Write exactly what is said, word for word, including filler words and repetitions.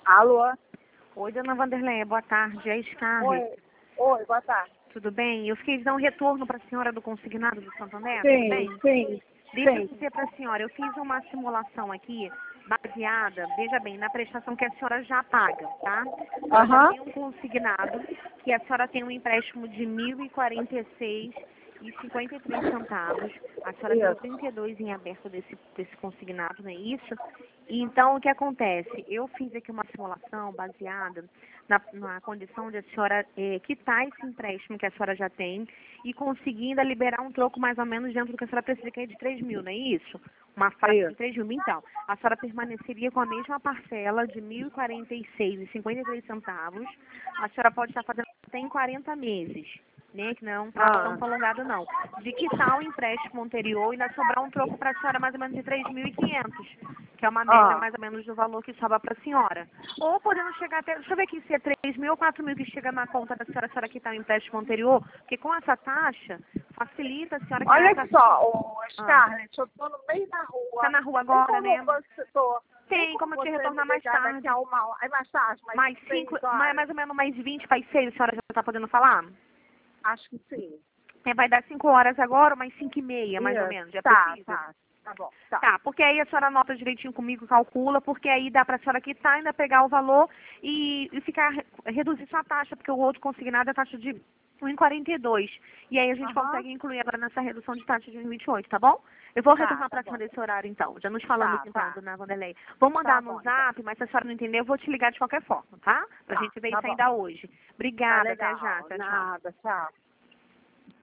Alô? Oi, dona Vanderleia, boa tarde. É a Scarlett. Oi. Oi, boa tarde. Tudo bem? Eu fiquei de dar um retorno para a senhora do consignado do Santander, tudo Sim, bem? sim, Deixa eu sim. dizer para a senhora, eu fiz uma simulação aqui, baseada, veja bem, na prestação que a senhora já paga, tá? Ela já Aham. tem um consignado, que a senhora tem um empréstimo de mil e quarenta e seis e cinquenta e três centavos. A senhora tem Isso. trinta e dois em aberto desse, desse consignado, não é isso? E então, o que acontece? Eu fiz aqui uma simulação baseada na, na condição de a senhora eh, quitar esse empréstimo que a senhora já tem e conseguindo liberar um troco mais ou menos dentro do que a senhora precisa, que é de três mil, não é isso? Uma faixa Isso. de três mil. Então, a senhora permaneceria com a mesma parcela de mil e quarenta e seis e cinquenta e três centavos. A senhora pode estar fazendo até em quarenta meses. Né, que não é um prazo tão Ah. prolongado, não. De quitar o empréstimo anterior e ainda sobrar um troco para a senhora mais ou menos de três mil e quinhentos, que é uma média Ah. mais ou menos do valor que sobra para a senhora. Ou podendo chegar até, deixa eu ver aqui se é três mil ou quatro mil que chega na conta da senhora, a senhora quitar o empréstimo anterior, porque com essa taxa, facilita a senhora que Olha essa... só, ô, Ah, Scarlett, eu tô no meio da rua. tá na rua Tem agora, como né? você tô, tem Tem como como eu te você me retornar mais ligar daqui tarde. a uma hora? Aí mais tarde, mais Mais seis cinco, mais, horas? mais ou menos mais vinte para as seis, a senhora já está podendo falar? Acho que sim. É, vai dar cinco horas agora, mais cinco e meia, mais ou Isso. menos. É Tá, possível? tá. Tá bom, tá. Tá, porque aí a senhora anota direitinho comigo, calcula, porque aí dá para a senhora quitar, ainda pegar o valor e, e ficar, reduzir sua taxa, porque o outro consignado é a taxa de um vírgula quarenta e dois. E aí a gente Aham. consegue incluir agora nessa redução de taxa de um vírgula vinte e oito, tá bom? Eu vou Tá, retornar tá para cima bom. desse horário então. Já nos falamos Tá, então, tá. dona Vanderlei. Vou Tá mandar no bom, então. zap, mas se a senhora não entender, eu vou te ligar de qualquer forma, tá? Pra Tá, gente ver tá isso bom. ainda hoje. Tá Obrigada, até já. legal. Tchau, tchau. Nada, tchau.